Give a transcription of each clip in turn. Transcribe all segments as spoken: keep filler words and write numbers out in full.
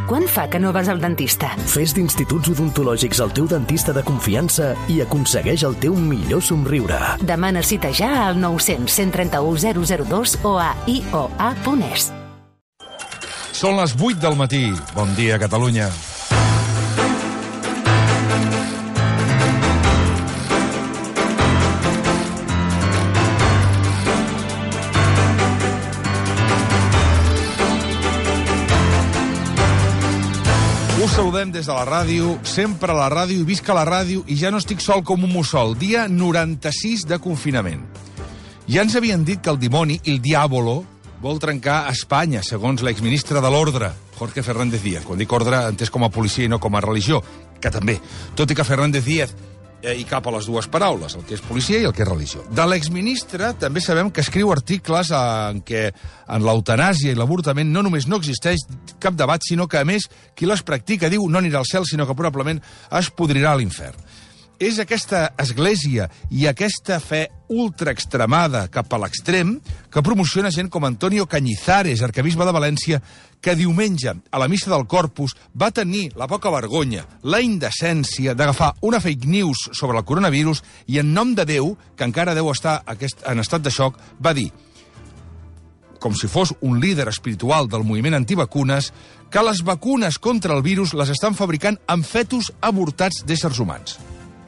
Quant fa que no vas al dentista? Fes d'Instituts Odontològics el teu dentista de confiança i aconsegueix el teu millor somriure. Demana cita ja al nou cents, cent trenta-u, zero zero dos o a i o a punt es. Són les vuit del matí. Bon dia, Catalunya. Us saludem des de la ràdio, sempre a la ràdio i visca la ràdio, i ja no estic sol com un mussol. Dia noranta-sis de confinament. Ja ens havien dit que el dimoni, el diàbolo, vol trencar Espanya, segons l'exministre de l'Ordre, Jorge Fernández Díaz. Quan dic ordre, entès com a policia i no com a religió, que també. Tot i que Fernández Díaz eh, hi cap a les dues paraules, el que és policia i el que és religió. De l'exministre també sabem que escriu articles en què en l'eutanàsia i l'avortament no només no existeix cap debat, sinó que, a més, qui les practica diu no anirà al cel, sinó que probablement es podrirà a l'infern. És aquesta església i aquesta fe ultraextremada cap a l'extrem que promociona gent com Antonio Cañizares, arquebisbe de València, que diumenge, a la missa del Corpus, va tenir la poca vergonya, la indecència d'agafar una fake news sobre el coronavirus i, en nom de Déu, que encara deu estar en estat de xoc, va dir, com si fos un líder espiritual del moviment antivacunes, que les vacunes contra el virus les estan fabricant amb fetus avortats d'éssers humans.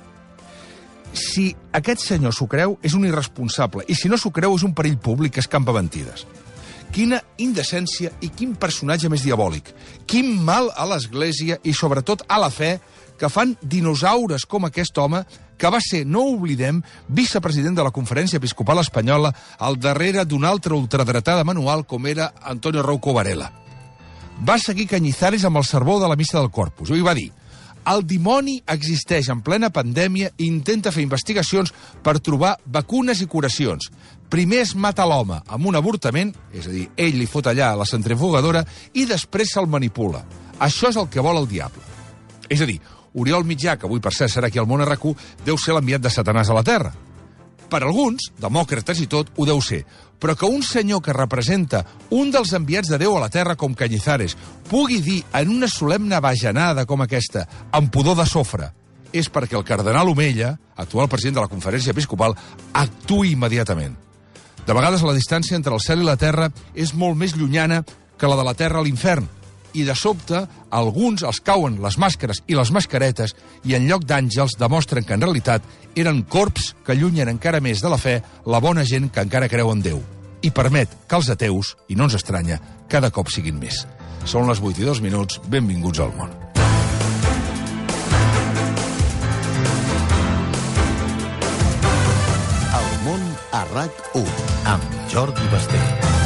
Si aquest senyor s'ho creu, és un irresponsable, i si no s'ho creu, és un perill públic que escampa mentides. Quina indecència i quin personatge més diabòlic. Quin mal a l'Església i, sobretot, a la fe, que fan dinosaures com aquest home, que va ser, no ho oblidem, vicepresident de la Conferència Episcopal Espanyola, al darrere d'una altra ultradretà de manual com era Antonio Rouco Varela. Va seguir Cañizares amb el sermó de la missa del Corpus i va dir: el dimoni existeix en plena pandèmia i intenta fer investigacions per trobar vacunes i curacions. Primer es mata l'home amb un avortament, és a dir, ell li fot allà a la centrifugadora, i després se'l manipula. Això és el que vol el diable. És a dir, Oriol Mitjà, que avui per cert serà aquí al Món R Q, deu ser l'enviat de Satanàs a la Terra. Per alguns, demòcrates i tot, ho deu ser. Però que un senyor que representa un dels enviats de Déu a la Terra com Cañizares pugui dir en una solemne bajanada com aquesta, amb pudor de sofre, és perquè el cardenal Omella, actual president de la Conferència Episcopal, actuï immediatament. De vegades la distància entre el cel i la terra és molt més llunyana que la de la terra a l'infern, i de sobte alguns els cauen les màscares i les mascaretes i en lloc d'àngels demostren que en realitat eren corps que allunyen encara més de la fe la bona gent que encara creu en Déu i permet que els ateus, i no ens estranya, cada cop siguin més. Són les vuit i dos minuts, benvinguts al món. El món a RAC u amb Jordi Basté.